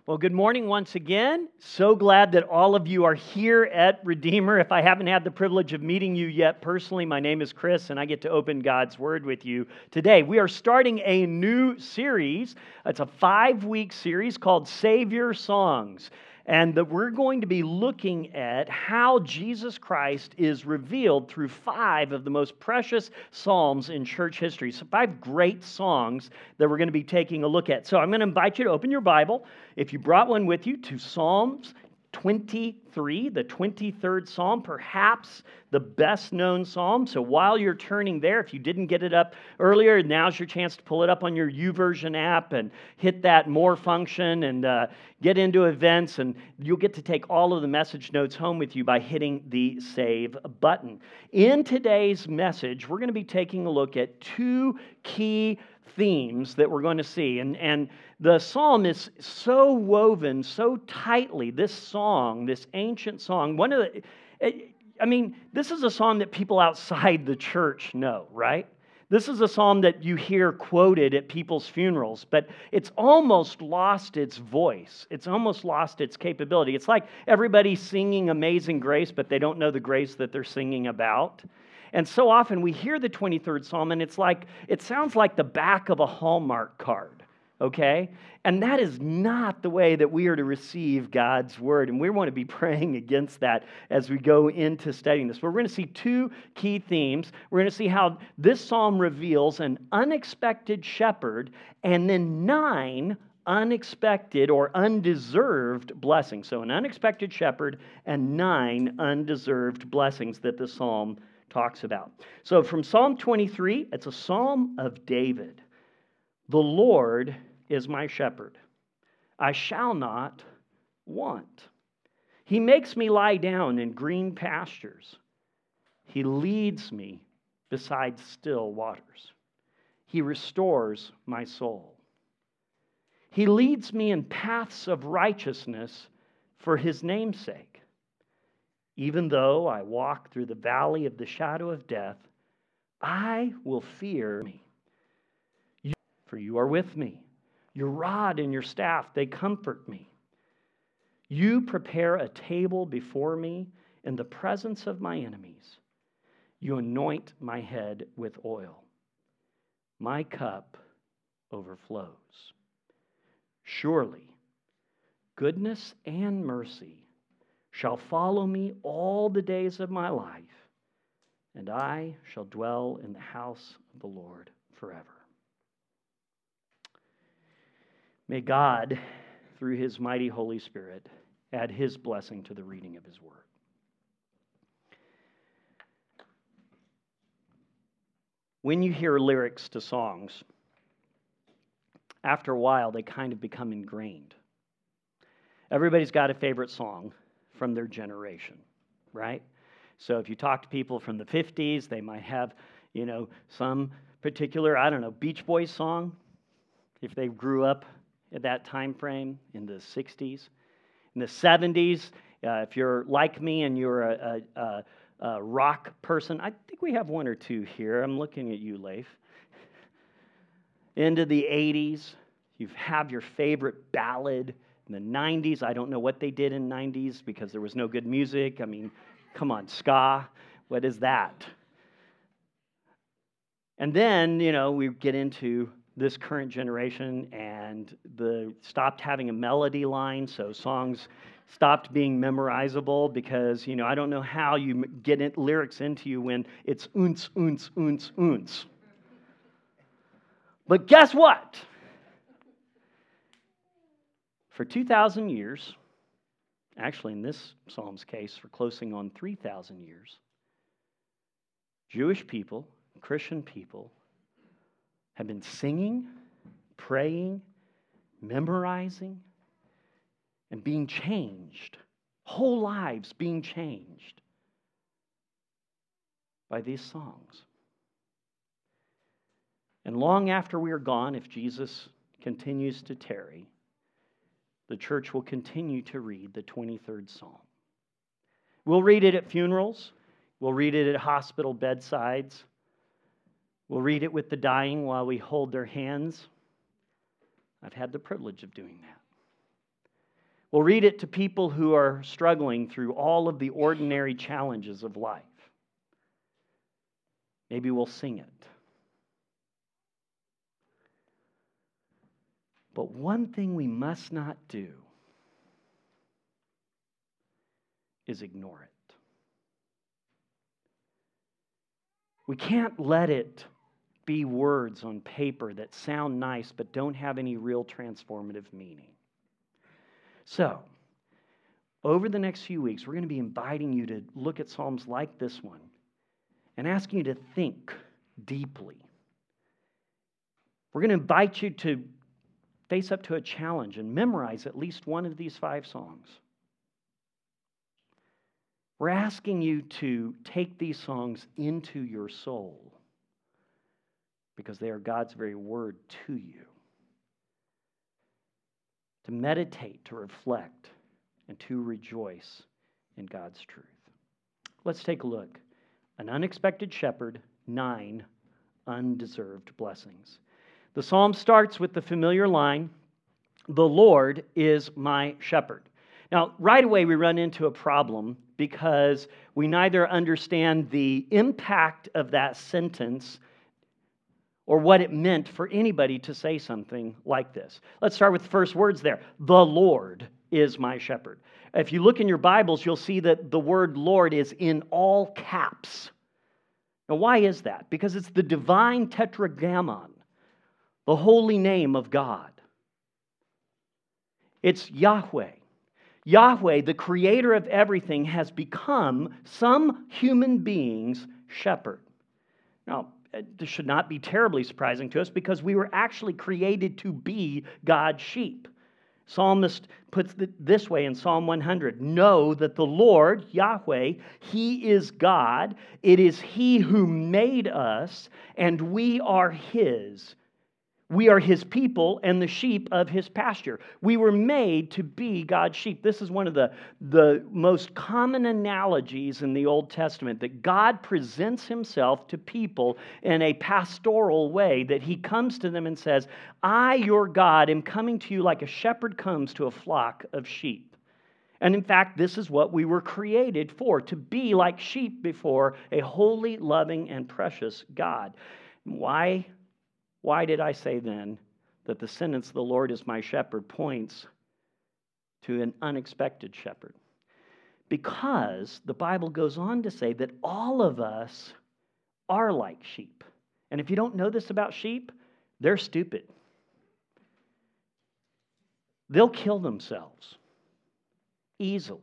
Well, good morning once again. So glad that all of you are here at Redeemer. If I haven't had the privilege of meeting you yet personally, my name is Chris, and I get to open God's Word with you today. We are starting a new series. It's a 5-week series called Savior Songs. And that we're going to be looking at how Jesus Christ is revealed through 5 of the most precious psalms in church history. So 5 great songs that we're going to be taking a look at. So I'm going to invite you to open your Bible, if you brought one with you, to Psalms 23, the 23rd Psalm, perhaps the best known Psalm. So while you're turning there, if you didn't get it up earlier, now's your chance to pull it up on your YouVersion app and hit that More function and get into events, and you'll get to take all of the message notes home with you by hitting the Save button. In today's message, we're going to be taking a look at 2 key themes that we're going to see. And the psalm is so woven so tightly, this song, this ancient song, this is a song that people outside the church know, right? This is a psalm that you hear quoted at people's funerals, but it's almost lost its voice. It's almost lost its capability. It's like everybody singing Amazing Grace, but they don't know the grace that they're singing about. And so often we hear the 23rd Psalm, and it sounds like the back of a Hallmark card, okay? And that is not the way that we are to receive God's Word, and we want to be praying against that as we go into studying this. But we're going to see 2 key themes. We're going to see how this psalm reveals an unexpected shepherd, and then 9 unexpected or undeserved blessings. So an unexpected shepherd and 9 undeserved blessings that the psalm talks about. So from Psalm 23, it's a psalm of David. The Lord is my shepherd. I shall not want. He makes me lie down in green pastures. He leads me beside still waters. He restores my soul. He leads me in paths of righteousness for his name's sake. Even though I walk through the valley of the shadow of death, I will fear me. For you are with me. Your rod and your staff, they comfort me. You prepare a table before me in the presence of my enemies. You anoint my head with oil. My cup overflows. Surely, goodness and mercy shall follow me all the days of my life, and I shall dwell in the house of the Lord forever. May God, through his mighty Holy Spirit, add his blessing to the reading of his word. When you hear lyrics to songs, after a while they kind of become ingrained. Everybody's got a favorite song from their generation, right? So if you talk to people from the 50s, they might have, some particular, Beach Boys song, if they grew up at that time frame in the 60s. In the 70s, if you're like me and you're a rock person, I think we have 1 or 2 here. I'm looking at you, Leif. Into the 80s, you have your favorite ballad. In the 90s, I don't know what they did in the 90s because there was no good music. Come on, ska, what is that? And then, we get into this current generation and stopped having a melody line, so songs stopped being memorizable because, I don't know how you get lyrics into you when it's unz, unz, unz, unz. But guess what? For 2,000 years, actually in this psalm's case, for closing on 3,000 years, Jewish people, Christian people, have been singing, praying, memorizing, and being changed, whole lives being changed by these songs. And long after we are gone, if Jesus continues to tarry, the church will continue to read the 23rd Psalm. We'll read it at funerals. We'll read it at hospital bedsides. We'll read it with the dying while we hold their hands. I've had the privilege of doing that. We'll read it to people who are struggling through all of the ordinary challenges of life. Maybe we'll sing it. But one thing we must not do is ignore it. We can't let it be words on paper that sound nice but don't have any real transformative meaning. So, over the next few weeks, we're going to be inviting you to look at Psalms like this one and asking you to think deeply. We're going to invite you to face up to a challenge and memorize at least one of these 5 songs. We're asking you to take these songs into your soul because they are God's very word to you. To meditate, to reflect, and to rejoice in God's truth. Let's take a look. An unexpected shepherd, 9 undeserved blessings. The psalm starts with the familiar line, "The Lord is my shepherd." Now, right away we run into a problem because we neither understand the impact of that sentence or what it meant for anybody to say something like this. Let's start with the first words there. The Lord is my shepherd. If you look in your Bibles, you'll see that the word Lord is in all caps. Now, why is that? Because it's the divine tetragrammaton, the holy name of God. It's Yahweh. Yahweh, the creator of everything, has become some human being's shepherd. Now, this should not be terribly surprising to us because we were actually created to be God's sheep. Psalmist puts it this way in Psalm 100. Know that the Lord, Yahweh, He is God. It is He who made us, and we are His. We are His people and the sheep of His pasture. We were made to be God's sheep. This is one of the most common analogies in the Old Testament, that God presents Himself to people in a pastoral way, that He comes to them and says, I, your God, am coming to you like a shepherd comes to a flock of sheep. And in fact, this is what we were created for, to be like sheep before a holy, loving, and precious God. Why did I say then that the sentence, the Lord is my shepherd, points to an unexpected shepherd? Because the Bible goes on to say that all of us are like sheep. And if you don't know this about sheep, they're stupid. They'll kill themselves easily.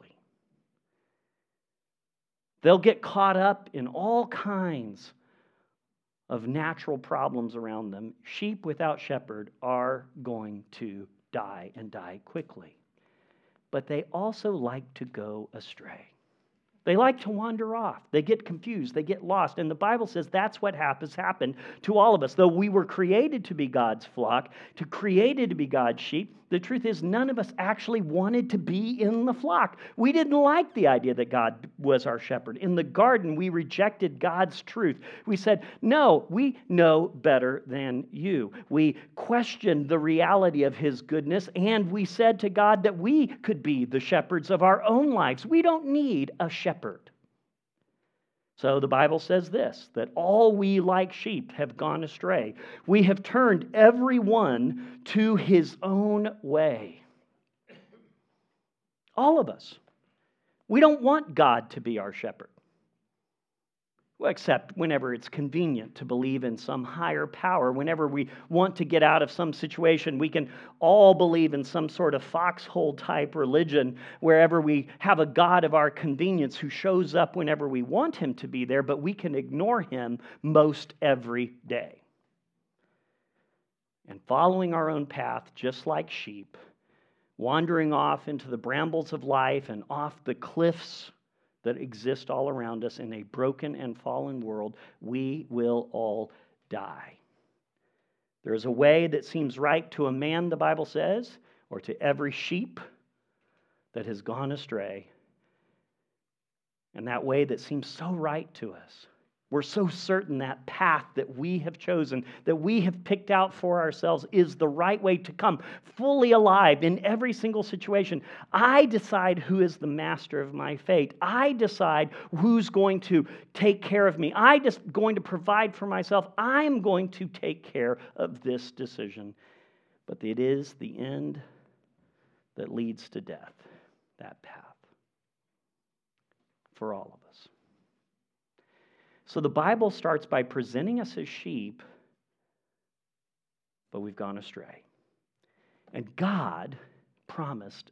They'll get caught up in all kinds of natural problems around them. Sheep without shepherd are going to die and die quickly. But they also like to go astray. They like to wander off. They get confused. They get lost. And the Bible says that's what has happened to all of us. Though we were created to be God's flock, created to be God's sheep, the truth is none of us actually wanted to be in the flock. We didn't like the idea that God was our shepherd. In the garden, we rejected God's truth. We said, no, we know better than you. We questioned the reality of His goodness, and we said to God that we could be the shepherds of our own lives. We don't need a shepherd. So the Bible says this, that all we like sheep have gone astray. We have turned every one to his own way. All of us. We don't want God to be our shepherd. Well, except whenever it's convenient to believe in some higher power. Whenever we want to get out of some situation, we can all believe in some sort of foxhole type religion wherever we have a God of our convenience who shows up whenever we want Him to be there, but we can ignore Him most every day. And following our own path, just like sheep, wandering off into the brambles of life and off the cliffs that exist all around us in a broken and fallen world, we will all die. There is a way that seems right to a man, the Bible says, or to every sheep that has gone astray. And that way that seems so right to us We're so certain that path that we have chosen, that we have picked out for ourselves, is the right way to come fully alive in every single situation. I decide who is the master of my fate. I decide who's going to take care of me. I'm just going to provide for myself. I'm going to take care of this decision. But it is the end that leads to death, that path, for all of us. So the Bible starts by presenting us as sheep, but we've gone astray. And God promised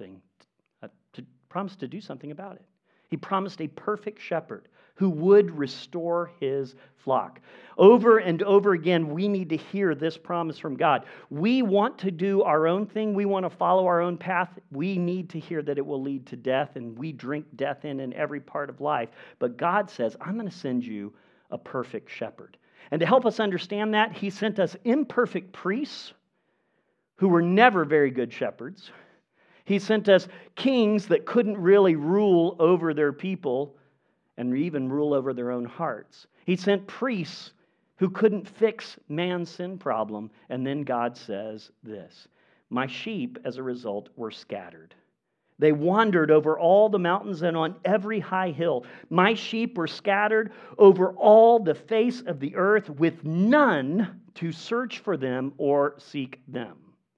to do something about it. He promised a perfect shepherd who would restore his flock. Over and over again, we need to hear this promise from God. We want to do our own thing. We want to follow our own path. We need to hear that it will lead to death, and we drink death in every part of life. But God says, I'm going to send you a perfect shepherd. And to help us understand that, he sent us imperfect priests who were never very good shepherds. He sent us kings that couldn't really rule over their people and even rule over their own hearts. He sent priests who couldn't fix man's sin problem. And then God says this, my sheep, as a result, were scattered. They wandered over all the mountains and on every high hill. My sheep were scattered over all the face of the earth, with none to search for them or seek them.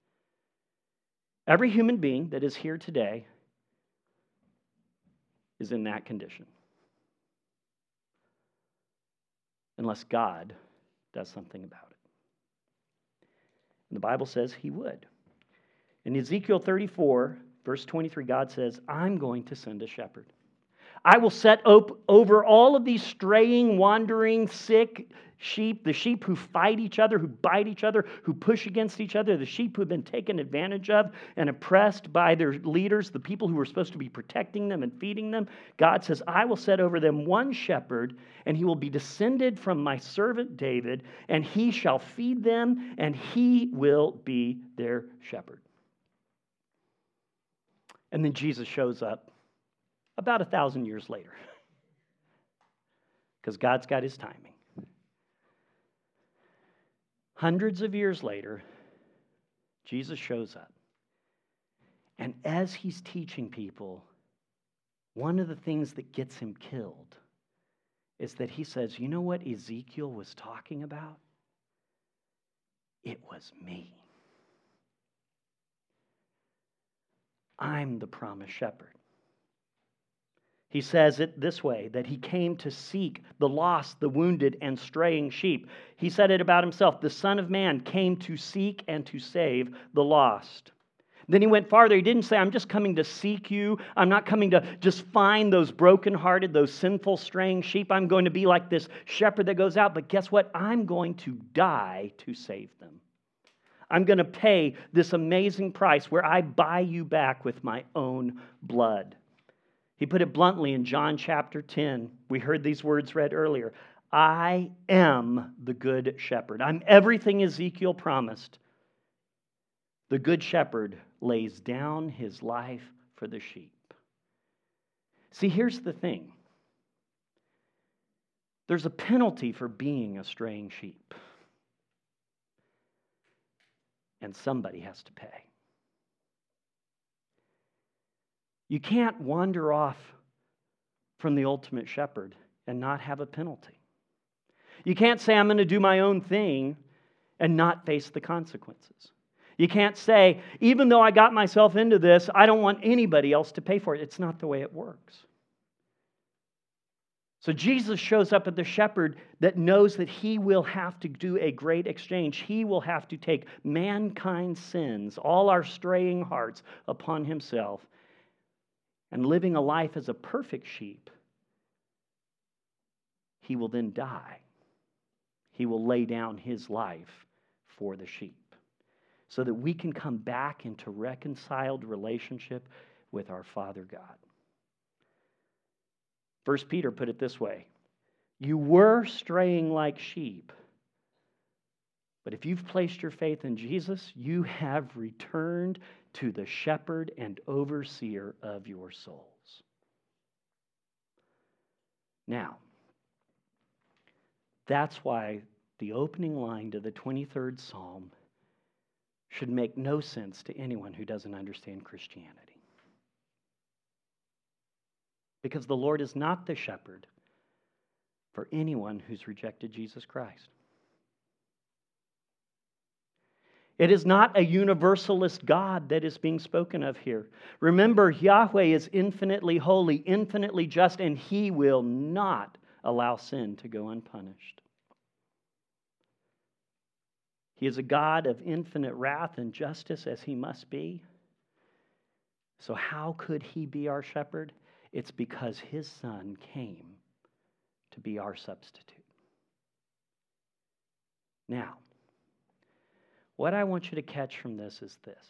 Every human being that is here today is in that condition, unless God does something about it. And the Bible says he would. In Ezekiel 34, verse 23, God says, I'm going to send a shepherd. I will set over all of these straying, wandering, sick sheep, the sheep who fight each other, who bite each other, who push against each other, the sheep who have been taken advantage of and oppressed by their leaders, the people who were supposed to be protecting them and feeding them. God says, I will set over them one shepherd, and he will be descended from my servant David, and he shall feed them, and he will be their shepherd. And then Jesus shows up about 1,000 years later, because God's got his timing. Hundreds of years later, Jesus shows up. And as he's teaching people, one of the things that gets him killed is that he says, you know what Ezekiel was talking about? It was me. I'm the promised shepherd. He says it this way, that he came to seek the lost, the wounded, and straying sheep. He said it about himself, the Son of Man came to seek and to save the lost. Then he went farther. He didn't say, I'm just coming to seek you. I'm not coming to just find those brokenhearted, those sinful, straying sheep. I'm going to be like this shepherd that goes out. But guess what? I'm going to die to save them. I'm going to pay this amazing price where I buy you back with my own blood. He put it bluntly in John chapter 10. We heard these words read earlier. I am the good shepherd. I'm everything Ezekiel promised. The good shepherd lays down his life for the sheep. See, here's the thing. There's a penalty for being a straying sheep. And somebody has to pay. You can't wander off from the ultimate shepherd and not have a penalty. You can't say, I'm going to do my own thing and not face the consequences. You can't say, even though I got myself into this, I don't want anybody else to pay for it. It's not the way it works. So Jesus shows up at the shepherd that knows that he will have to do a great exchange. He will have to take mankind's sins, all our straying hearts, upon himself. And living a life as a perfect sheep, he will then die. He will lay down his life for the sheep so that we can come back into reconciled relationship with our Father God. 1 Peter put it this way, you were straying like sheep, but if you've placed your faith in Jesus, you have returned to the shepherd and overseer of your souls. Now, That's why the opening line to the 23rd Psalm should make no sense to anyone who doesn't understand Christianity. Because the Lord is not the shepherd for anyone who's rejected Jesus Christ. It is not a universalist God that is being spoken of here. Remember, Yahweh is infinitely holy, infinitely just, and He will not allow sin to go unpunished. He is a God of infinite wrath and justice, as He must be. So how could He be our shepherd? It's because His Son came to be our substitute. Now, what I want you to catch from this is this.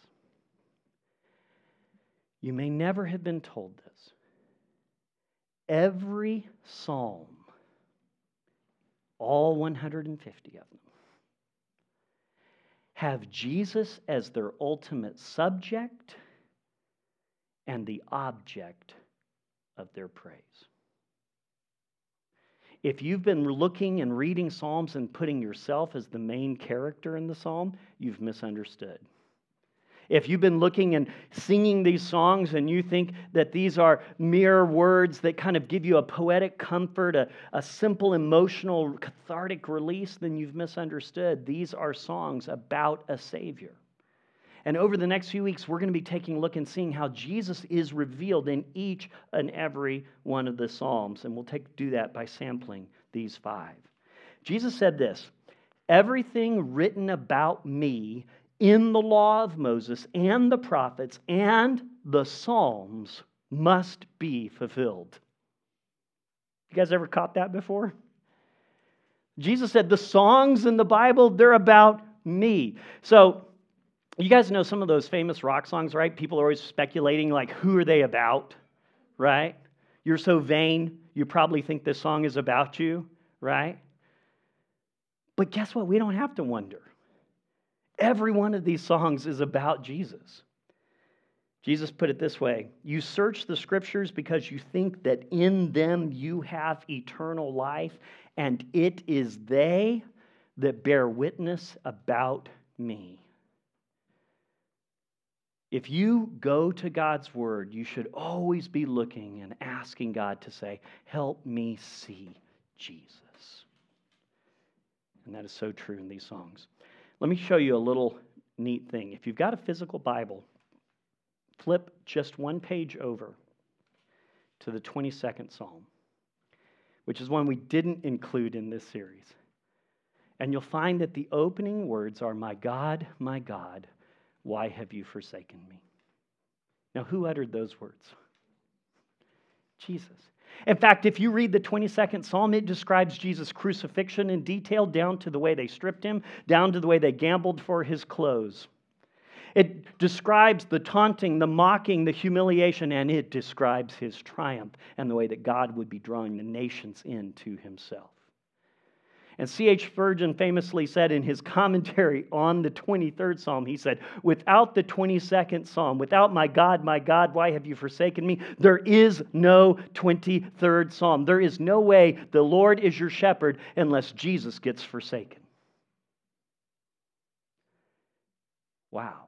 You may never have been told this. Every psalm, all 150 of them, have Jesus as their ultimate subject and the object of their praise. If you've been looking and reading Psalms and putting yourself as the main character in the Psalm, you've misunderstood. If you've been looking and singing these songs and you think that these are mere words that kind of give you a poetic comfort, a simple emotional cathartic release, then you've misunderstood. These are songs about a Savior. And over the next few weeks, we're going to be taking a look and seeing how Jesus is revealed in each and every one of the Psalms. And we'll do that by sampling these 5. Jesus said this, "Everything written about me in the law of Moses and the prophets and the Psalms must be fulfilled." You guys ever caught that before? Jesus said the songs in the Bible, they're about me. So, you guys know some of those famous rock songs, right? People are always speculating, like, who are they about, right? You're so vain, you probably think this song is about you, right? But guess what? We don't have to wonder. Every one of these songs is about Jesus. Jesus put it this way, "You search the Scriptures because you think that in them you have eternal life, and it is they that bear witness about me." If you go to God's Word, you should always be looking and asking God to say, "Help me see Jesus." And that is so true in these songs. Let me show you a little neat thing. If you've got a physical Bible, flip just one page over to the 22nd Psalm, which is one we didn't include in this series. And you'll find that the opening words are, my God, why have you forsaken me?" Now, who uttered those words? Jesus. In fact, if you read the 22nd Psalm, it describes Jesus' crucifixion in detail, down to the way they stripped him, down to the way they gambled for his clothes. It describes the taunting, the mocking, the humiliation, and it describes his triumph and the way that God would be drawing the nations into Himself. And C.H. Spurgeon famously said in his commentary on the 23rd Psalm, he said, "Without the 22nd Psalm, without my God, why have you forsaken me? There is no 23rd Psalm. There is no way the Lord is your shepherd unless Jesus gets forsaken." Wow.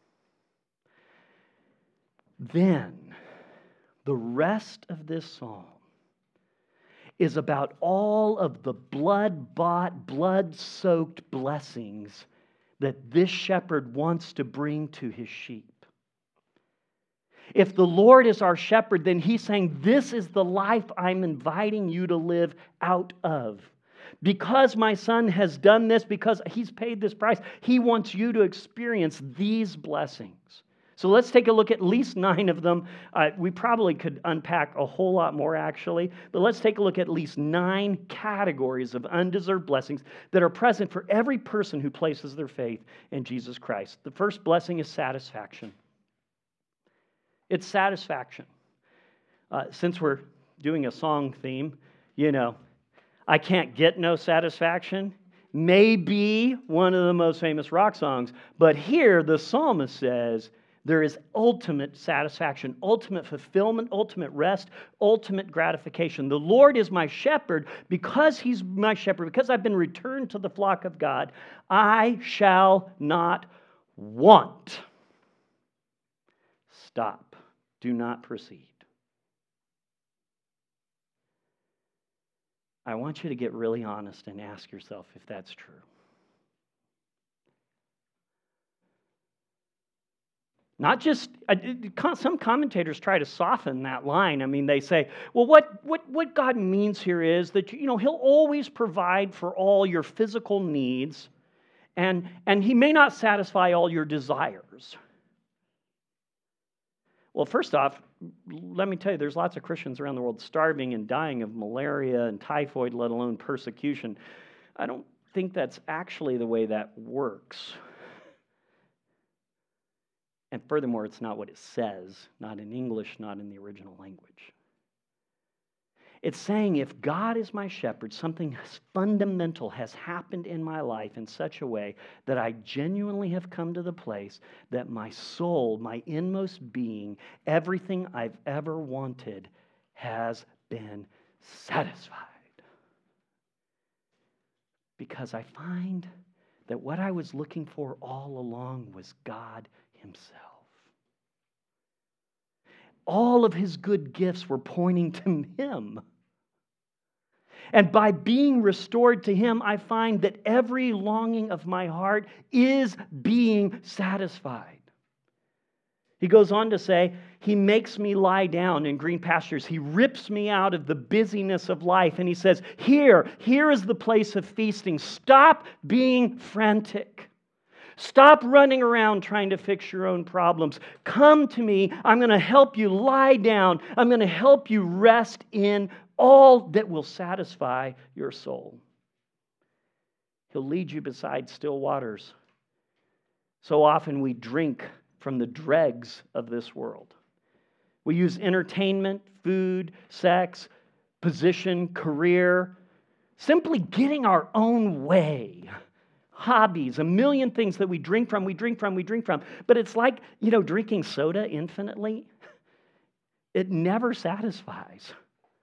Then, the rest of this psalm is about all of the blood-bought, blood-soaked blessings that this shepherd wants to bring to his sheep. If the Lord is our shepherd, then He's saying, this is the life I'm inviting you to live out of. Because my Son has done this, because He's paid this price, He wants you to experience these blessings. So let's take a look at least 9 of them. We probably could unpack a whole lot more, actually. But let's take a look at least 9 categories of undeserved blessings that are present for every person who places their faith in Jesus Christ. The first blessing is satisfaction. It's satisfaction. Since we're doing a song theme, I Can't Get No Satisfaction may be one of the most famous rock songs. But here the psalmist says, there is ultimate satisfaction, ultimate fulfillment, ultimate rest, ultimate gratification. The Lord is my shepherd. Because He's my shepherd, because I've been returned to the flock of God, I shall not want. Stop. Do not proceed. I want you to get really honest and ask yourself if that's true. Not just, some commentators try to soften that line. I mean, they say, well, what God means here is that, He'll always provide for all your physical needs, and He may not satisfy all your desires. Well, first off, let me tell you, there's lots of Christians around the world starving and dying of malaria and typhoid, let alone persecution. I don't think that's actually the way that works. And furthermore, it's not what it says, not in English, not in the original language. It's saying if God is my shepherd, something fundamental has happened in my life in such a way that I genuinely have come to the place that my soul, my inmost being, everything I've ever wanted has been satisfied. Because I find that what I was looking for all along was God Himself. All of His good gifts were pointing to Him. And by being restored to Him, I find that every longing of my heart is being satisfied. He goes on to say, He makes me lie down in green pastures. He rips me out of the busyness of life. And He says, here is the place of feasting. Stop being frantic. Stop running around trying to fix your own problems. Come to me. I'm going to help you lie down. I'm going to help you rest in all that will satisfy your soul. He'll lead you beside still waters. So often we drink from the dregs of this world. We use entertainment, food, sex, position, career, simply getting our own way. Hobbies, a million things that we drink from. But it's like, drinking soda infinitely. It never satisfies.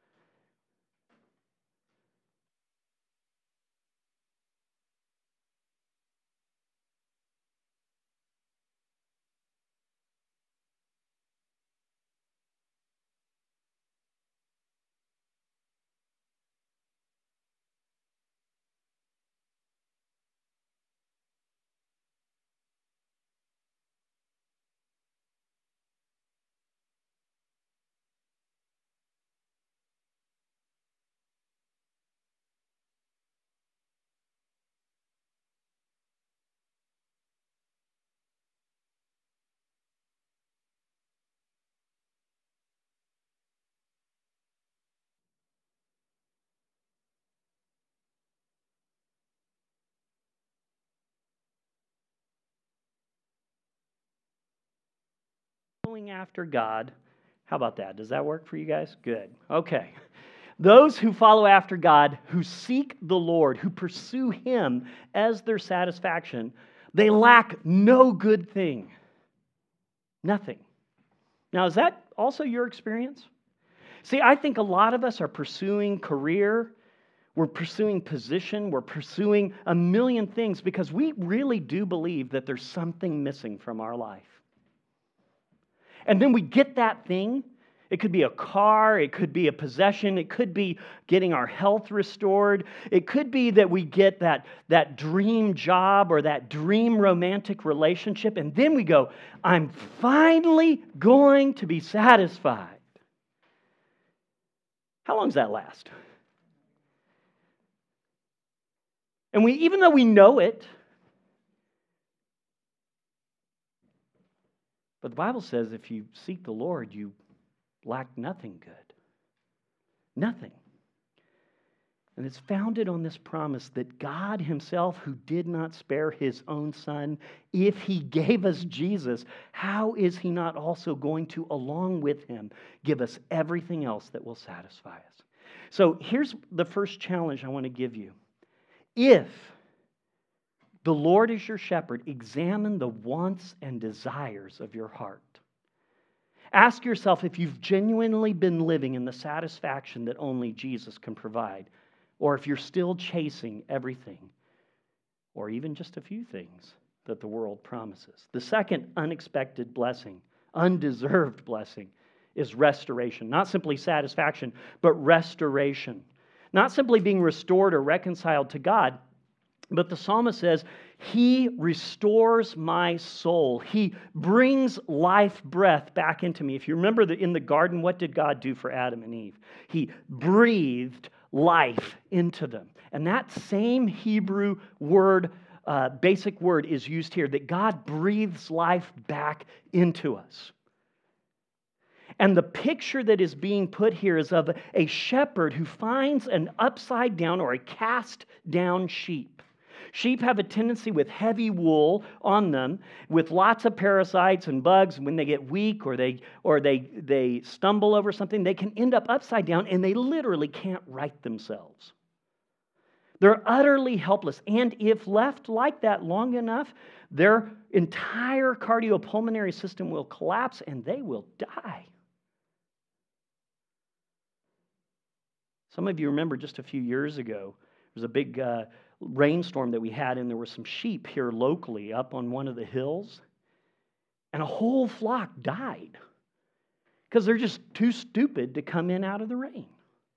Following after God. How about that? Does that work for you guys? Good. Okay. Those who follow after God, who seek the Lord, who pursue Him as their satisfaction, they lack no good thing. Nothing. Now, is that also your experience? See, I think a lot of us are pursuing career, we're pursuing position, we're pursuing a million things because we really do believe that there's something missing from our life. And then we get that thing. It could be a car, it could be a possession, it could be getting our health restored, it could be that we get that dream job or that dream romantic relationship, and then we go, I'm finally going to be satisfied. How long does that last? And even though we know it, but the Bible says if you seek the Lord, you lack nothing good. Nothing. And it's founded on this promise that God Himself, who did not spare His own Son, if He gave us Jesus, how is He not also going to, along with Him, give us everything else that will satisfy us? So here's the first challenge I want to give you. If The Lord is your shepherd. Examine the wants and desires of your heart. Ask yourself if you've genuinely been living in the satisfaction that only Jesus can provide, or if you're still chasing everything, or even just a few things that the world promises. The second unexpected blessing, undeserved blessing, is restoration. Not simply satisfaction, but restoration. Not simply being restored or reconciled to God, but the psalmist says, He restores my soul. He brings life breath back into me. If you remember in the garden, what did God do for Adam and Eve? He breathed life into them. And that same Hebrew word, basic word, is used here, that God breathes life back into us. And the picture that is being put here is of a shepherd who finds an upside down or a cast down sheep. Sheep have a tendency with heavy wool on them, with lots of parasites and bugs. When they get weak or they stumble over something, they can end up upside down and they literally can't right themselves. They're utterly helpless. And if left like that long enough, their entire cardiopulmonary system will collapse and they will die. Some of you remember just a few years ago, there was a big rainstorm that we had, and there were some sheep here locally up on one of the hills, and a whole flock died because they're just too stupid to come in out of the rain.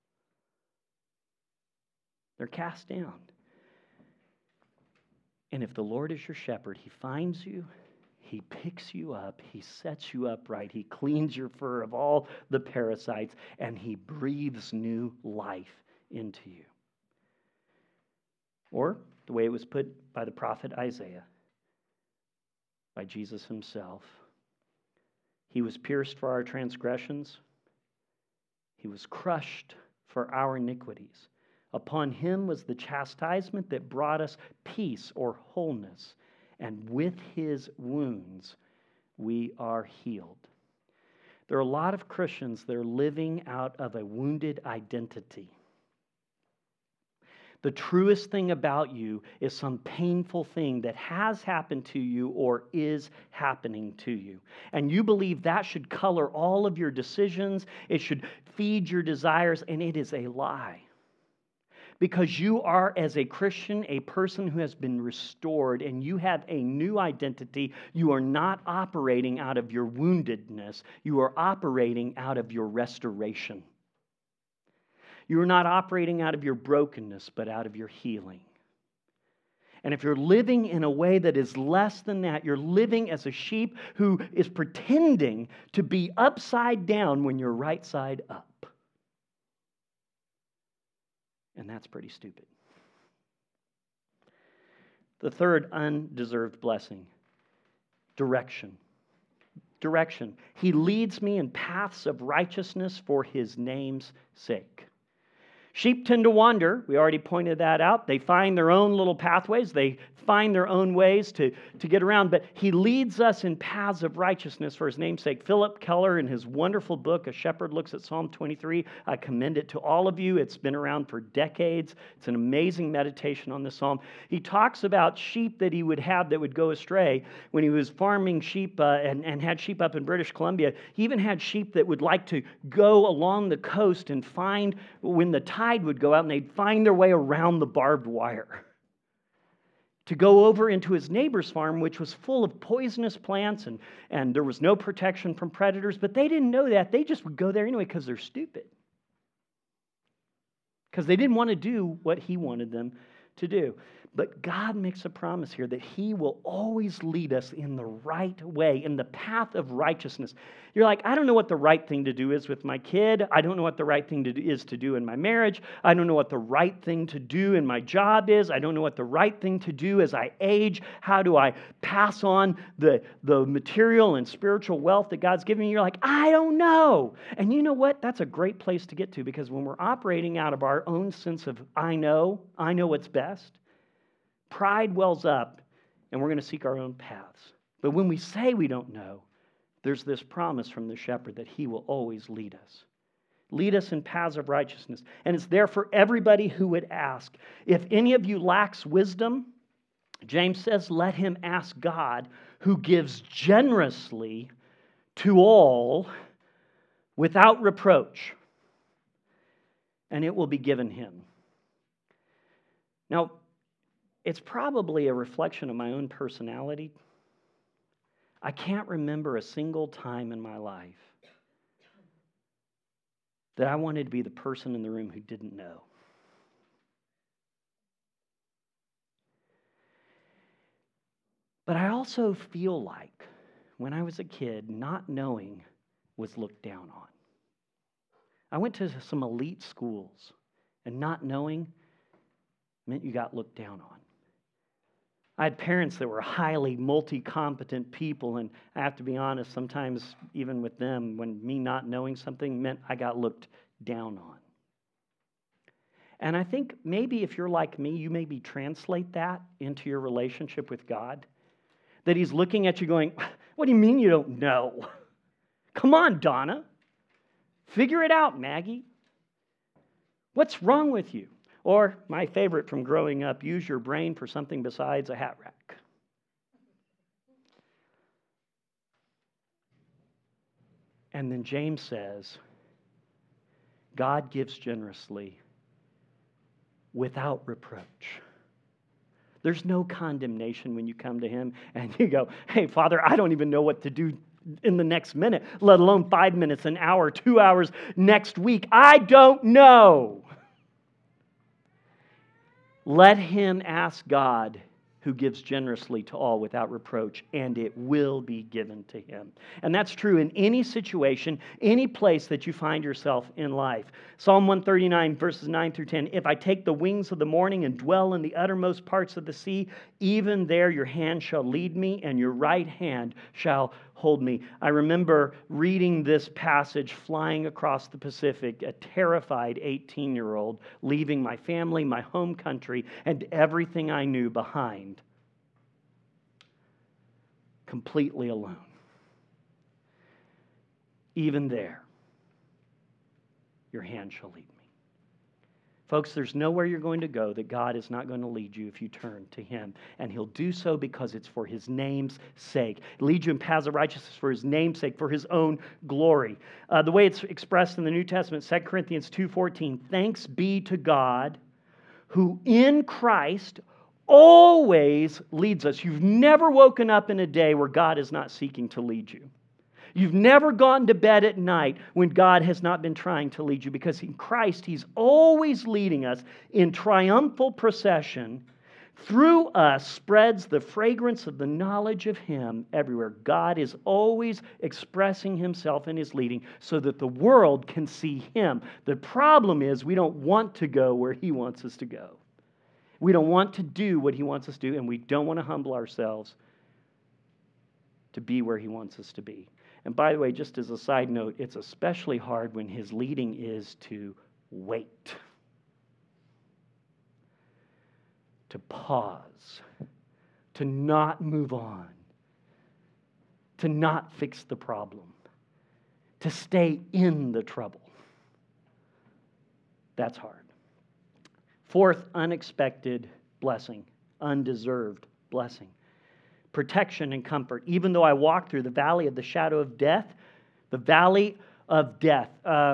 They're cast down. And if the Lord is your shepherd, He finds you, He picks you up, He sets you upright, He cleans your fur of all the parasites, and He breathes new life into you. Or, the way it was put by the prophet Isaiah, by Jesus Himself, He was pierced for our transgressions, He was crushed for our iniquities. Upon Him was the chastisement that brought us peace or wholeness, and with His wounds we are healed. There are a lot of Christians that are living out of a wounded identity. The truest thing about you is some painful thing that has happened to you or is happening to you. And you believe that should color all of your decisions, it should feed your desires, and it is a lie. Because you are, as a Christian, a person who has been restored and you have a new identity. You are not operating out of your woundedness. You are operating out of your restoration. You are not operating out of your brokenness, but out of your healing. And if you're living in a way that is less than that, you're living as a sheep who is pretending to be upside down when you're right side up. And that's pretty stupid. The third undeserved blessing, direction. Direction. He leads me in paths of righteousness for His name's sake. Sheep tend to wander. We already pointed that out. They find their own little pathways. They find their own ways to get around. But He leads us in paths of righteousness for His name's sake. Philip Keller, in his wonderful book, A Shepherd Looks at Psalm 23, I commend it to all of you. It's been around for decades. It's an amazing meditation on this psalm. He talks about sheep that he would have that would go astray. When he was farming sheep and had sheep up in British Columbia, he even had sheep that would like to go along the coast and find, when the tide would go out, and they'd find their way around the barbed wire to go over into his neighbor's farm, which was full of poisonous plants and there was no protection from predators. But they didn't know that. They just would go there anyway because they're stupid. Because they didn't want to do what he wanted them to do. But God makes a promise here that He will always lead us in the right way, in the path of righteousness. You're like, I don't know what the right thing to do is with my kid. I don't know what the right thing is to do in my marriage. I don't know what the right thing to do in my job is. I don't know what the right thing to do as I age. How do I pass on the material and spiritual wealth that God's given me? You're like, I don't know. And you know what? That's a great place to get to, because when we're operating out of our own sense of I know what's best, pride wells up, and we're going to seek our own paths. But when we say we don't know, there's this promise from the shepherd that He will always lead us. Lead us in paths of righteousness. And it's there for everybody who would ask. If any of you lacks wisdom, James says, let him ask God, who gives generously to all without reproach, and it will be given him. Now, it's probably a reflection of my own personality. I can't remember a single time in my life that I wanted to be the person in the room who didn't know. But I also feel like when I was a kid, not knowing was looked down on. I went to some elite schools, and not knowing meant you got looked down on. I had parents that were highly multi-competent people, and I have to be honest, sometimes even with them, when me not knowing something meant I got looked down on. And I think maybe if you're like me, you maybe translate that into your relationship with God. That he's looking at you going, what do you mean you don't know? Come on, Donna. Figure it out, Maggie. What's wrong with you? Or, my favorite from growing up, use your brain for something besides a hat rack. And then James says, God gives generously without reproach. There's no condemnation when you come to him and you go, hey, Father, I don't even know what to do in the next minute, let alone 5 minutes, an hour, 2 hours, next week. I don't know. Let him ask God, who gives generously to all without reproach, and it will be given to him. And that's true in any situation, any place that you find yourself in life. Psalm 139, verses 9 through 10, if I take the wings of the morning and dwell in the uttermost parts of the sea, even there your hand shall lead me, and your right hand shall hold me. I remember reading this passage flying across the Pacific, a terrified 18-year-old, leaving my family, my home country, and everything I knew behind, completely alone. Even there, your hand shall lead me. Folks, there's nowhere you're going to go that God is not going to lead you if you turn to him. And he'll do so because it's for his name's sake. Lead you in paths of righteousness for his name's sake, for his own glory. The way it's expressed in the New Testament, 2 Corinthians 2:14, thanks be to God who in Christ always leads us. You've never woken up in a day where God is not seeking to lead you. You've never gone to bed at night when God has not been trying to lead you, because in Christ, he's always leading us in triumphal procession. Through us spreads the fragrance of the knowledge of him everywhere. God is always expressing himself in his leading so that the world can see him. The problem is we don't want to go where he wants us to go. We don't want to do what he wants us to do, and we don't want to humble ourselves to be where he wants us to be. And by the way, just as a side note, it's especially hard when his leading is to wait, to pause, to not move on, to not fix the problem, to stay in the trouble. That's hard. Fourth, unexpected blessing, undeserved blessing. Protection and comfort. Even though I walk through the valley of the shadow of death, the valley of death.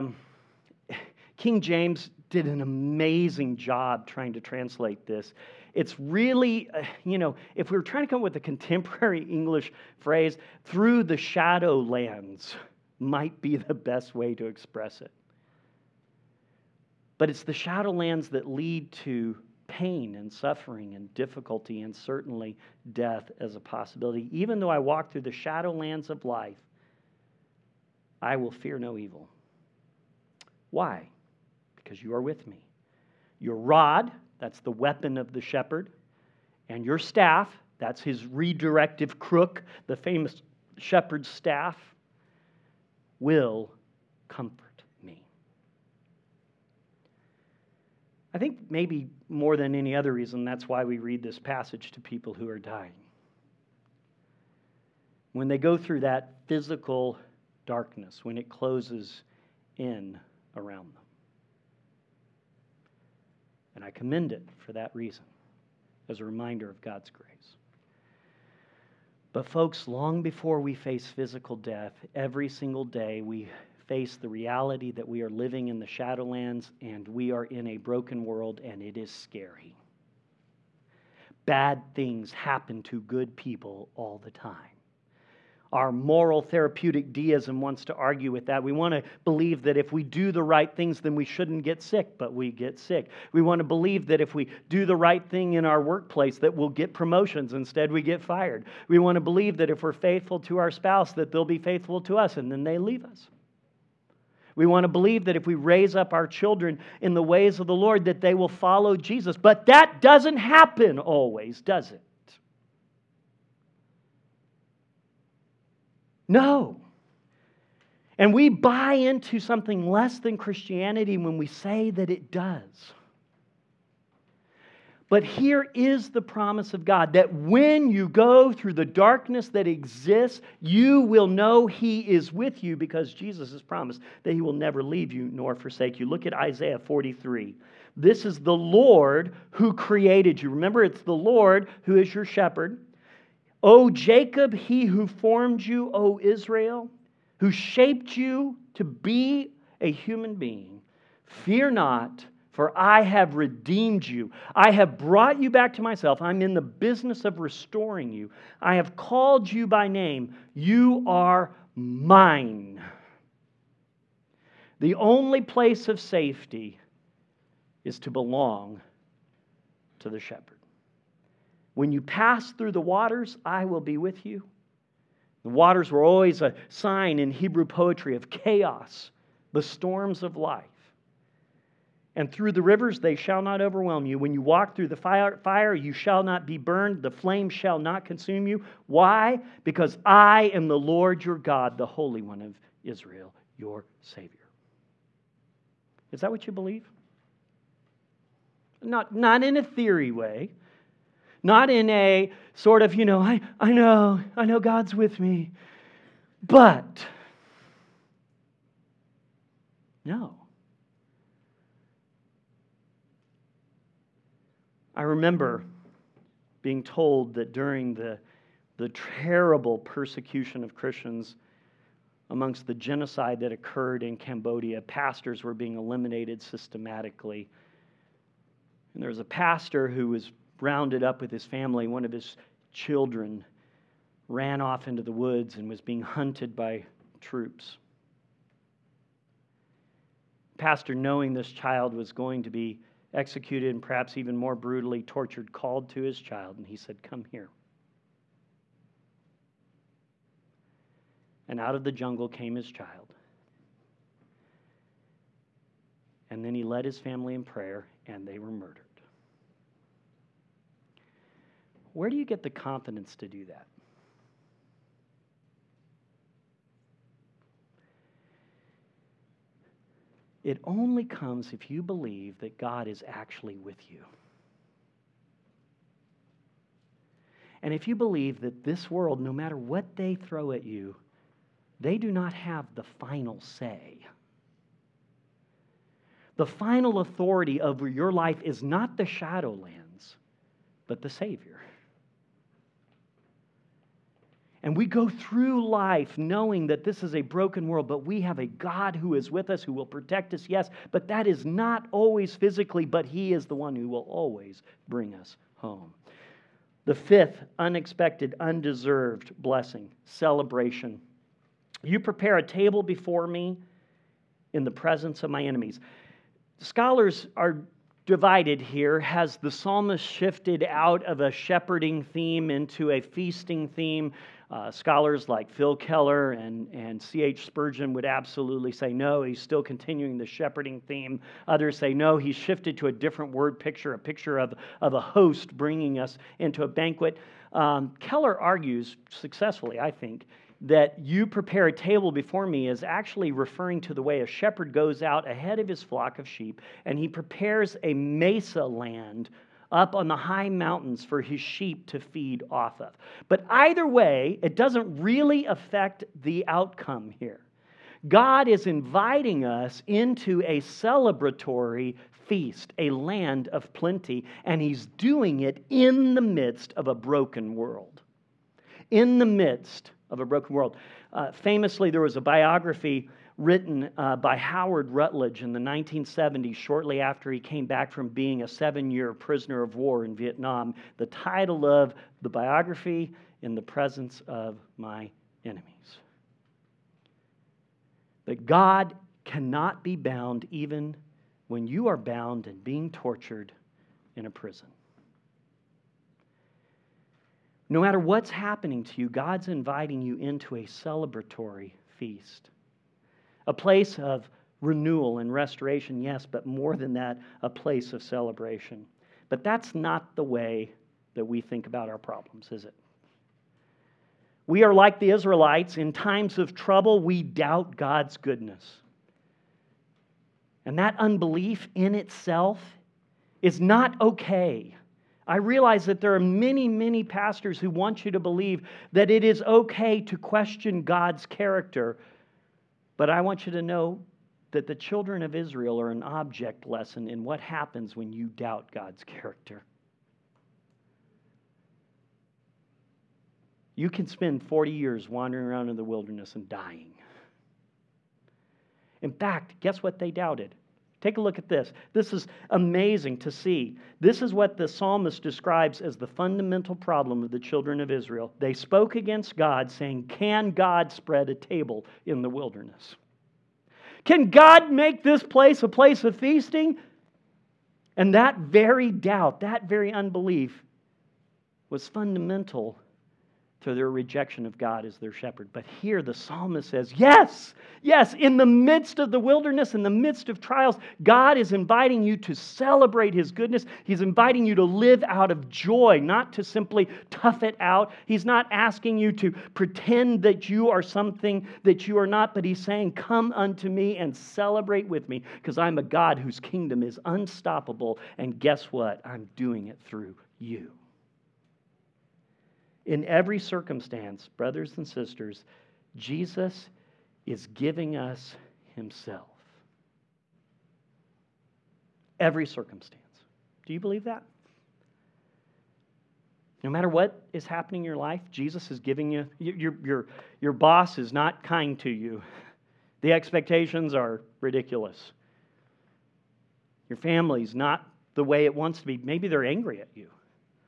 King James did an amazing job trying to translate this. It's really, if we were trying to come up with a contemporary English phrase, through the shadow lands might be the best way to express it. But it's the shadow lands that lead to pain and suffering and difficulty and certainly death as a possibility. Even though I walk through the shadow lands of life, I will fear no evil. Why? Because you are with me. Your rod, that's the weapon of the shepherd, and your staff, that's his redirective crook, the famous shepherd's staff, will comfort me. I think maybe more than any other reason, that's why we read this passage to people who are dying. When they go through that physical darkness, when it closes in around them. And I commend it for that reason. as a reminder of God's grace. But folks, long before we face physical death, every single day we face the reality that we are living in the Shadowlands and we are in a broken world, and it is scary. Bad things happen to good people all the time. Our moral therapeutic deism wants to argue with that. We want to believe that if we do the right things, then we shouldn't get sick, but we get sick. We want to believe that if we do the right thing in our workplace, that we'll get promotions. Instead, we get fired. We want to believe that if we're faithful to our spouse, that they'll be faithful to us, and then they leave us. We want to believe that if we raise up our children in the ways of the Lord, that they will follow Jesus. But that doesn't happen always, does it? No. And we buy into something less than Christianity when we say that it does. But here is the promise of God, that when you go through the darkness that exists, you will know He is with you, because Jesus has promised that He will never leave you nor forsake you. Look at Isaiah 43. This is the Lord who created you. Remember, it's the Lord who is your shepherd. O Jacob, He who formed you, O Israel, who shaped you to be a human being. Fear not, for I have redeemed you. I have brought you back to myself. I'm in the business of restoring you. I have called you by name. You are mine. The only place of safety is to belong to the shepherd. When you pass through the waters, I will be with you. The waters were always a sign in Hebrew poetry of chaos, the storms of life. And through the rivers, they shall not overwhelm you. When you walk through the fire, you shall not be burned. The flame shall not consume you. Why? Because I am the Lord your God, the Holy One of Israel, your Savior. Is that what you believe? Not in a theory way. Not in a sort of, I know God's with me. But, no. I remember being told that during the terrible persecution of Christians amongst the genocide that occurred in Cambodia, pastors were being eliminated systematically. And there was a pastor who was rounded up with his family. One of his children ran off into the woods and was being hunted by troops. Pastor, knowing this child was going to be executed and perhaps even more brutally tortured, called to his child and he said, "Come here." And out of the jungle came his child. And then he led his family in prayer and they were murdered. Where do you get the confidence to do that? It only comes if you believe that God is actually with you. And if you believe that this world, no matter what they throw at you, they do not have the final say. The final authority over your life is not the Shadowlands, but the Savior. And we go through life knowing that this is a broken world, but we have a God who is with us, who will protect us, yes, but that is not always physically, but He is the one who will always bring us home. The fifth unexpected, undeserved blessing, celebration. You prepare a table before me in the presence of my enemies. Scholars are divided here. Has the psalmist shifted out of a shepherding theme into a feasting theme? Scholars like Phil Keller and C.H. Spurgeon would absolutely say no, he's still continuing the shepherding theme. Others say no, he's shifted to a different word picture, a picture of a host bringing us into a banquet. Keller argues successfully, I think, that you prepare a table before me is actually referring to the way a shepherd goes out ahead of his flock of sheep and he prepares a mesa land up on the high mountains for his sheep to feed off of. But either way, it doesn't really affect the outcome here. God is inviting us into a celebratory, feast, a land of plenty, and He's doing it in the midst of a broken world. In the midst of a broken world. Famously, there was a biography written by Howard Rutledge in the 1970s, shortly after he came back from being a 7-year prisoner of war in Vietnam. The title of the biography, In the Presence of My Enemies. But God cannot be bound even when you are bound and being tortured in a prison. No matter what's happening to you, God's inviting you into a celebratory feast. A place of renewal and restoration, yes, but more than that, a place of celebration. But that's not the way that we think about our problems, is it? We are like the Israelites. In times of trouble, we doubt God's goodness. And that unbelief in itself is not okay. I realize that there are many, many pastors who want you to believe that it is okay to question God's character. But I want you to know that the children of Israel are an object lesson in what happens when you doubt God's character. You can spend 40 years wandering around in the wilderness and dying. In fact, guess what they doubted? Take a look at this. This is amazing to see. This is what the psalmist describes as the fundamental problem of the children of Israel. They spoke against God, saying, "Can God spread a table in the wilderness? Can God make this place a place of feasting?" And that very doubt, that very unbelief was fundamental to their rejection of God as their shepherd. But here the psalmist says, yes, in the midst of the wilderness, in the midst of trials, God is inviting you to celebrate His goodness. He's inviting you to live out of joy, not to simply tough it out. He's not asking you to pretend that you are something that you are not, but He's saying, come unto me and celebrate with me, because I'm a God whose kingdom is unstoppable, and guess what? I'm doing it through you. In every circumstance, brothers and sisters, Jesus is giving us Himself. Every circumstance. Do you believe that? No matter what is happening in your life, Jesus is giving you, your boss is not kind to you. The expectations are ridiculous. Your family's not the way it wants to be. Maybe they're angry at you.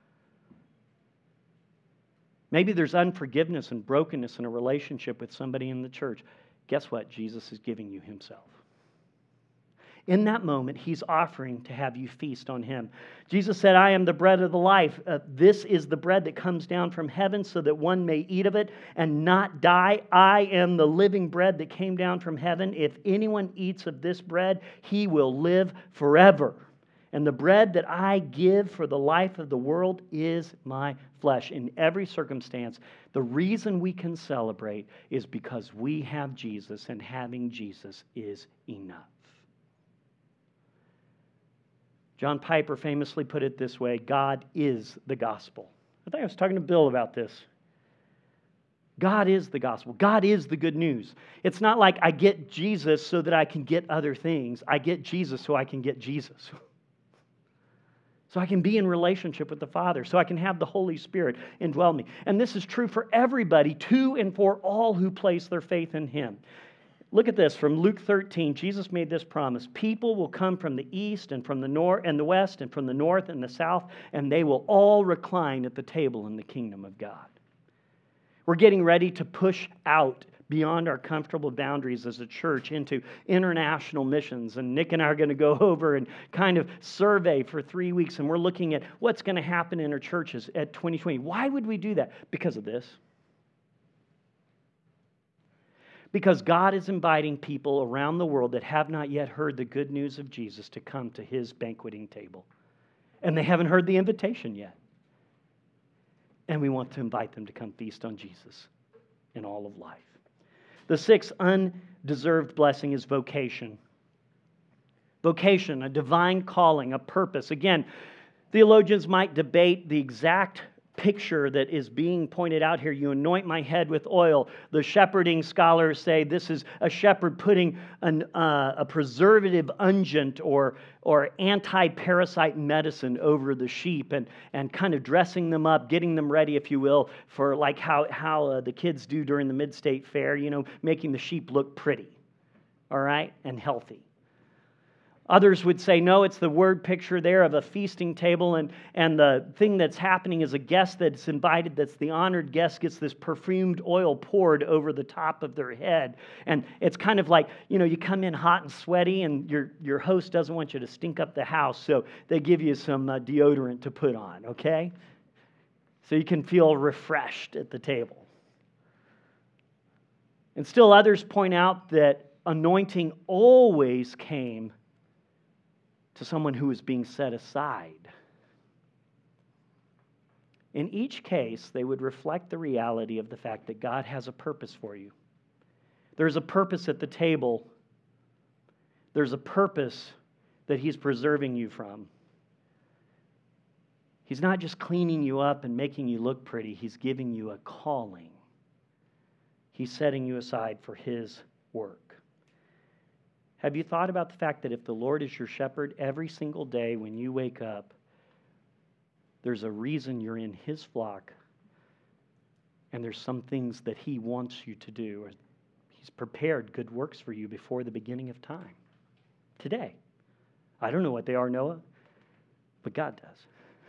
Maybe there's unforgiveness and brokenness in a relationship with somebody in the church. Guess what? Jesus is giving you Himself. In that moment, He's offering to have you feast on Him. Jesus said, "I am the bread of the life. This is the bread that comes down from heaven so that one may eat of it and not die. I am the living bread that came down from heaven. If anyone eats of this bread, he will live forever. And the bread that I give for the life of the world is my flesh." In every circumstance, the reason we can celebrate is because we have Jesus, and having Jesus is enough. John Piper famously put it this way: God is the gospel. I think I was talking to Bill about this. God is the gospel. God is the good news. It's not like I get Jesus so that I can get other things. I get Jesus so I can get Jesus. So I can be in relationship with the Father, so I can have the Holy Spirit indwell me. And this is true for everybody, to and for all who place their faith in Him. Look at this from Luke 13. Jesus made this promise: people will come from the east and from the north and the west and from the north and the south, and they will all recline at the table in the kingdom of God. We're getting ready to push out beyond our comfortable boundaries as a church into international missions. And Nick and I are going to go over and kind of survey for 3 weeks, and we're looking at what's going to happen in our churches at 2020. Why would we do that? Because of this. Because God is inviting people around the world that have not yet heard the good news of Jesus to come to His banqueting table. And they haven't heard the invitation yet. And we want to invite them to come feast on Jesus in all of life. The sixth undeserved blessing is vocation. Vocation, a divine calling, a purpose. Again, theologians might debate the exact picture that is being pointed out here. You anoint my head with oil. The shepherding scholars say this is a shepherd putting a preservative unguent or anti-parasite medicine over the sheep and kind of dressing them up, getting them ready, if you will, for like how the kids do during the Mid-State Fair, making the sheep look pretty, all right, and healthy. Others would say, no, it's the word picture there of a feasting table, and the thing that's happening is a guest that's invited, that's the honored guest, gets this perfumed oil poured over the top of their head. And it's kind of like, you come in hot and sweaty, and your host doesn't want you to stink up the house, so they give you some deodorant to put on, okay? So you can feel refreshed at the table. And still others point out that anointing always came to someone who was being set aside. In each case, they would reflect the reality of the fact that God has a purpose for you. There's a purpose at the table. There's a purpose that He's preserving you from. He's not just cleaning you up and making you look pretty. He's giving you a calling. He's setting you aside for His work. Have you thought about the fact that if the Lord is your shepherd, every single day when you wake up, there's a reason you're in His flock, and there's some things that He wants you to do. He's prepared good works for you before the beginning of time. Today. I don't know what they are, Noah, but God does.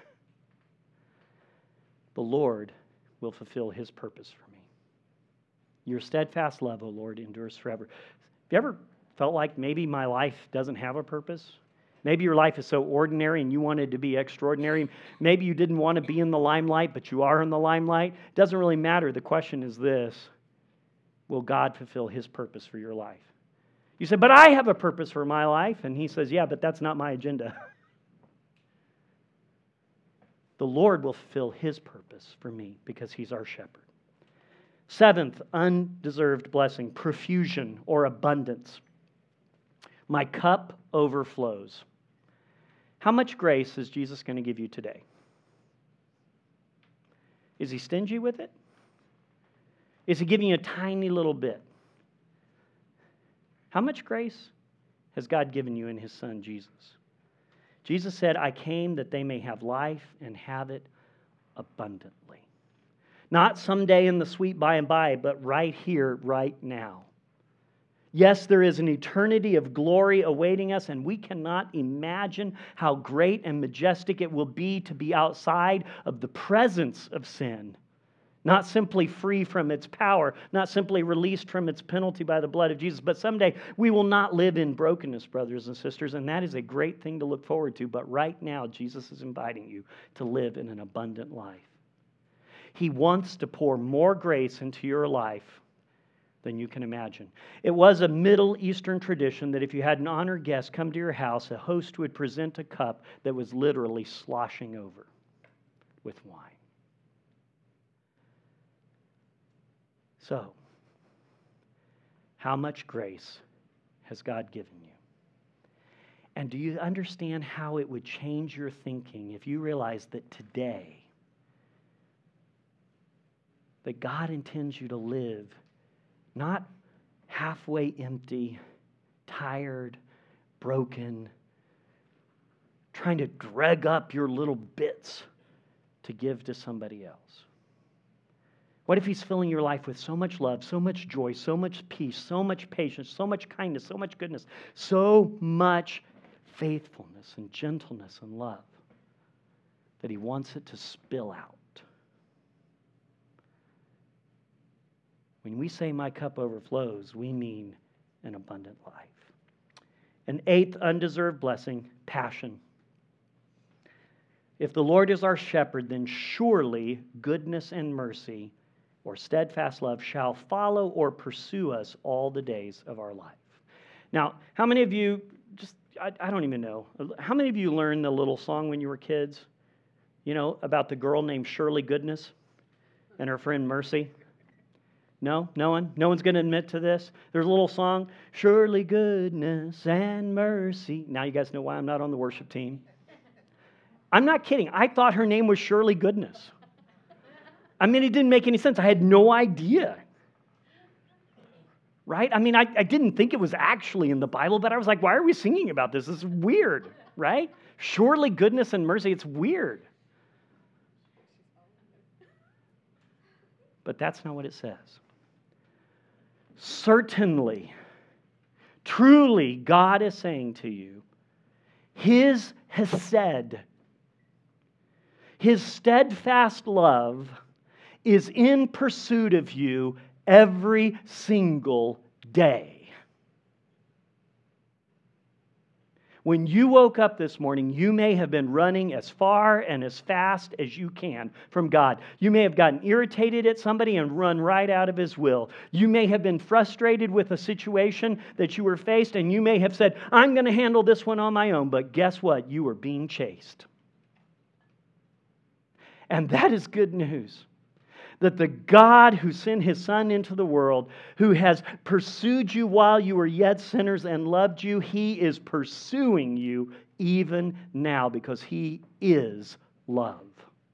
The Lord will fulfill His purpose for me. Your steadfast love, O Lord, endures forever. Have you ever felt like maybe my life doesn't have a purpose? Maybe your life is so ordinary and you wanted to be extraordinary. Maybe you didn't want to be in the limelight, but you are in the limelight. It doesn't really matter. The question is this: will God fulfill His purpose for your life? You say, but I have a purpose for my life. And He says, yeah, but that's not my agenda. The Lord will fulfill His purpose for me because He's our shepherd. Seventh, undeserved blessing, profusion or abundance. My cup overflows. How much grace is Jesus going to give you today? Is He stingy with it? Is He giving you a tiny little bit? How much grace has God given you in His Son, Jesus? Jesus said, I came that they may have life and have it abundantly. Not someday in the sweet by and by, but right here, right now. Yes, there is an eternity of glory awaiting us, and we cannot imagine how great and majestic it will be to be outside of the presence of sin. Not simply free from its power, not simply released from its penalty by the blood of Jesus, but someday we will not live in brokenness, brothers and sisters, and that is a great thing to look forward to. But right now, Jesus is inviting you to live in an abundant life. He wants to pour more grace into your life than you can imagine. It was a Middle Eastern tradition that if you had an honored guest come to your house, a host would present a cup that was literally sloshing over with wine. So, how much grace has God given you? And do you understand how it would change your thinking if you realize that today, that God intends you to live not halfway empty, tired, broken, trying to drag up your little bits to give to somebody else? What if He's filling your life with so much love, so much joy, so much peace, so much patience, so much kindness, so much goodness, so much faithfulness and gentleness and love that He wants it to spill out? When we say my cup overflows, we mean an abundant life. An eighth undeserved blessing, passion. If the Lord is our shepherd, then surely goodness and mercy or steadfast love shall follow or pursue us all the days of our life. Now, how many of you, I don't even know, how many of you learned the little song when you were kids? You know, about the girl named Shirley Goodness and her friend Mercy? No? No one? No one's going to admit to this? There's a little song, Surely goodness and mercy. Now you guys know why I'm not on the worship team. I'm not kidding. I thought her name was Shirley Goodness. I mean, it didn't make any sense. I had no idea. Right? I mean, I didn't think it was actually in the Bible, but I was like, why are we singing about this? This is weird, right? Surely goodness and mercy, it's weird. But that's not what it says. Certainly, truly, God is saying to you, His hesed, His steadfast love is in pursuit of you every single day. When you woke up this morning, you may have been running as far and as fast as you can from God. You may have gotten irritated at somebody and run right out of His will. You may have been frustrated with a situation that you were faced, and you may have said, I'm going to handle this one on my own. But guess what? You were being chased. And that is good news. That the God who sent His Son into the world, who has pursued you while you were yet sinners and loved you, He is pursuing you even now because He is love.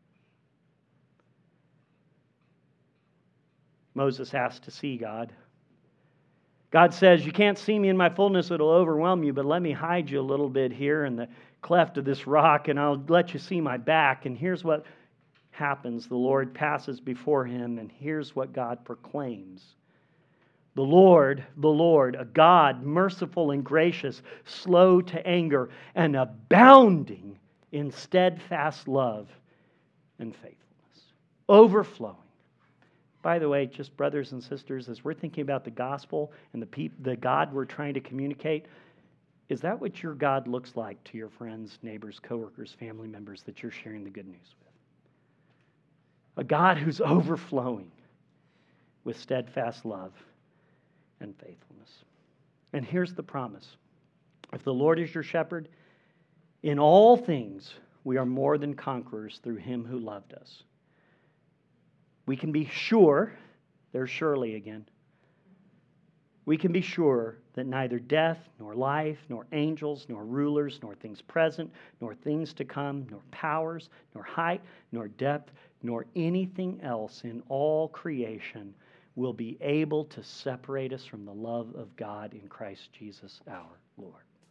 Moses asked to see God. God says, you can't see me in my fullness, it'll overwhelm you, but let me hide you a little bit here in the cleft of this rock, and I'll let you see my back. And here's what happens. The Lord passes before him, and here's what God proclaims. The Lord, a God merciful and gracious, slow to anger, and abounding in steadfast love and faithfulness. Overflowing. By the way, just brothers and sisters, as we're thinking about the gospel and the God we're trying to communicate, is that what your God looks like to your friends, neighbors, coworkers, family members that you're sharing the good news with? A God who's overflowing with steadfast love and faithfulness. And here's the promise. If the Lord is your shepherd, in all things we are more than conquerors through Him who loved us. We can be sure, there's surely again, we can be sure that neither death, nor life, nor angels, nor rulers, nor things present, nor things to come, nor powers, nor height, nor depth, nor anything else in all creation will be able to separate us from the love of God in Christ Jesus our Lord.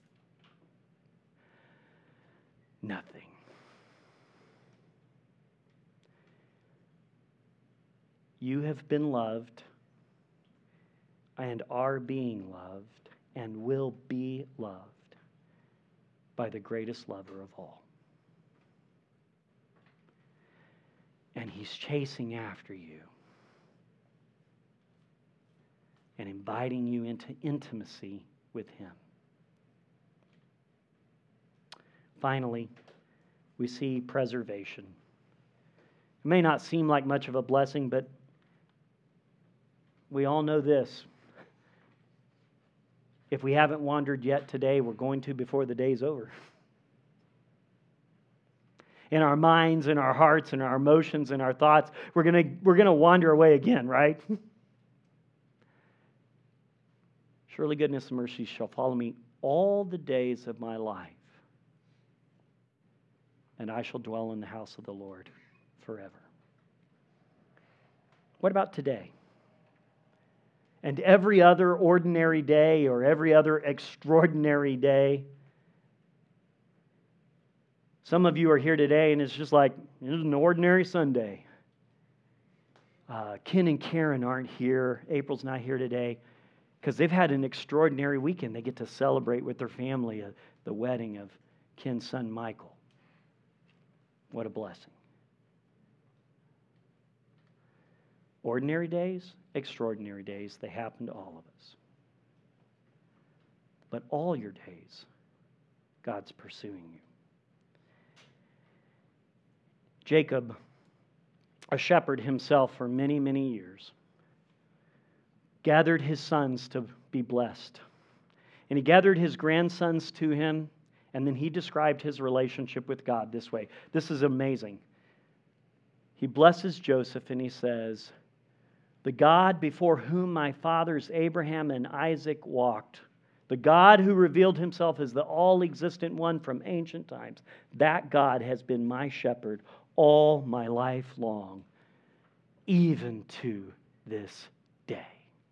Nothing. You have been loved and are being loved and will be loved by the greatest lover of all. And He's chasing after you and inviting you into intimacy with Him. Finally, we see preservation. It may not seem like much of a blessing, but we all know this. If we haven't wandered yet today, we're going to before the day's over. In our minds, in our hearts, in our emotions, in our thoughts, we're gonna wander away again, right? Surely goodness and mercy shall follow me all the days of my life, and I shall dwell in the house of the Lord forever. What about today? And every other ordinary day or every other extraordinary day? Some of you are here today and it's just like, it was an ordinary Sunday. Ken and Karen aren't here. April's not here today because they've had an extraordinary weekend. They get to celebrate with their family the wedding of Ken's son, Michael. What a blessing. Ordinary days, extraordinary days, they happen to all of us. But all your days, God's pursuing you. Jacob, a shepherd himself for many, many years, gathered his sons to be blessed. And he gathered his grandsons to him, and then he described his relationship with God this way. This is amazing. He blesses Joseph and he says, the God before whom my fathers Abraham and Isaac walked, the God who revealed Himself as the all-existent one from ancient times, that God has been my shepherd all my life long. even to this day.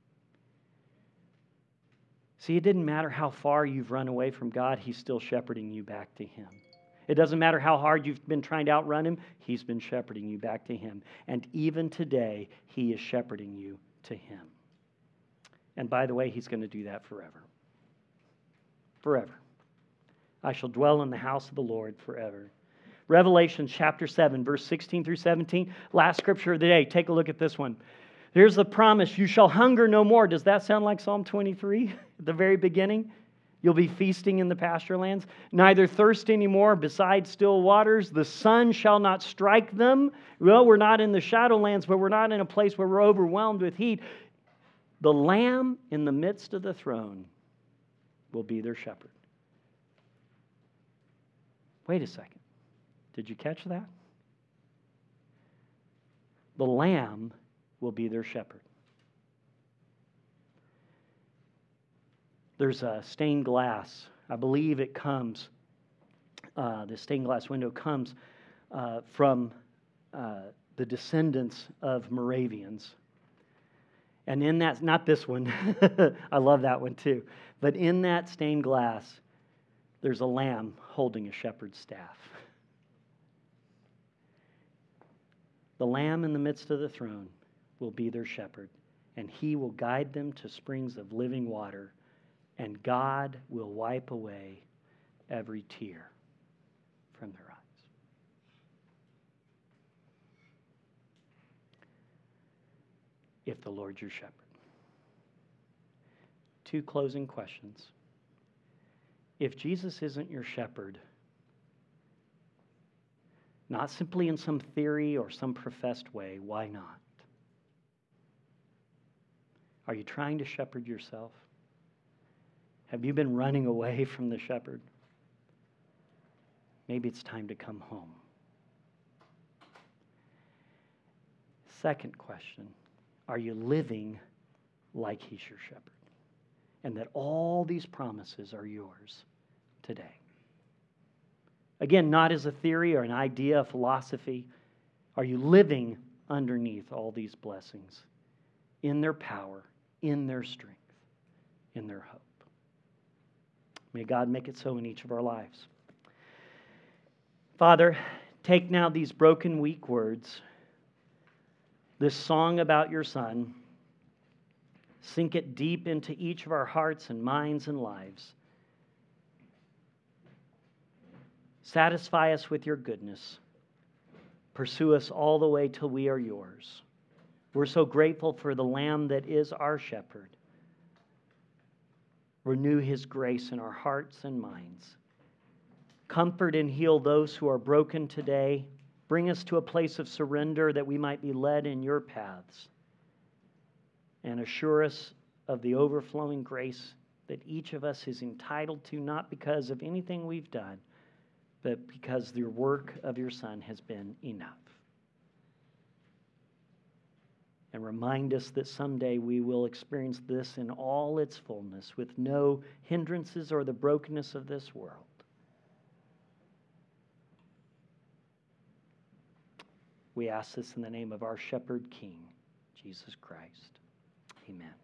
See, it didn't matter how far you've run away from God, He's still shepherding you back to Him. It doesn't matter how hard you've been trying to outrun Him, He's been shepherding you back to Him. And even today, He is shepherding you to Him. And by the way, He's going to do that forever. Forever. I shall dwell in the house of the Lord forever. Revelation chapter 7, verse 16 through 17. Last scripture of the day. Take a look at this one. Here's the promise. You shall hunger no more. Does that sound like Psalm 23 at the very beginning? You'll be feasting in the pasture lands. Neither thirst anymore beside still waters. The sun shall not strike them. Well, we're not in the shadow lands, but we're not in a place where we're overwhelmed with heat. The Lamb in the midst of the throne will be their shepherd. Wait a second. Did you catch that? The Lamb will be their shepherd. There's a stained glass. I believe it comes, the stained glass window comes from the descendants of Moravians. And in that, not this one, I love that one too, but in that stained glass, there's a lamb holding a shepherd's staff. The Lamb in the midst of the throne will be their shepherd, and He will guide them to springs of living water, and God will wipe away every tear from their eyes. If the Lord's your shepherd. Two closing questions. If Jesus isn't your shepherd, not simply in some theory or some professed way, why not? Are you trying to shepherd yourself? Have you been running away from the shepherd? Maybe it's time to come home. Second question, are you living like He's your shepherd? And that all these promises are yours today. Again, not as a theory or an idea, a philosophy. Are you living underneath all these blessings in their power, in their strength, in their hope? May God make it so in each of our lives. Father, take now these broken, weak words, this song about your Son, sink it deep into each of our hearts and minds and lives. Satisfy us with your goodness. Pursue us all the way till we are yours. We're so grateful for the Lamb that is our shepherd. Renew His grace in our hearts and minds. Comfort and heal those who are broken today. Bring us to a place of surrender that we might be led in your paths. And assure us of the overflowing grace that each of us is entitled to, not because of anything we've done, but because the work of your Son has been enough. And remind us that someday we will experience this in all its fullness, with no hindrances or the brokenness of this world. We ask this in the name of our Shepherd King, Jesus Christ. Amen.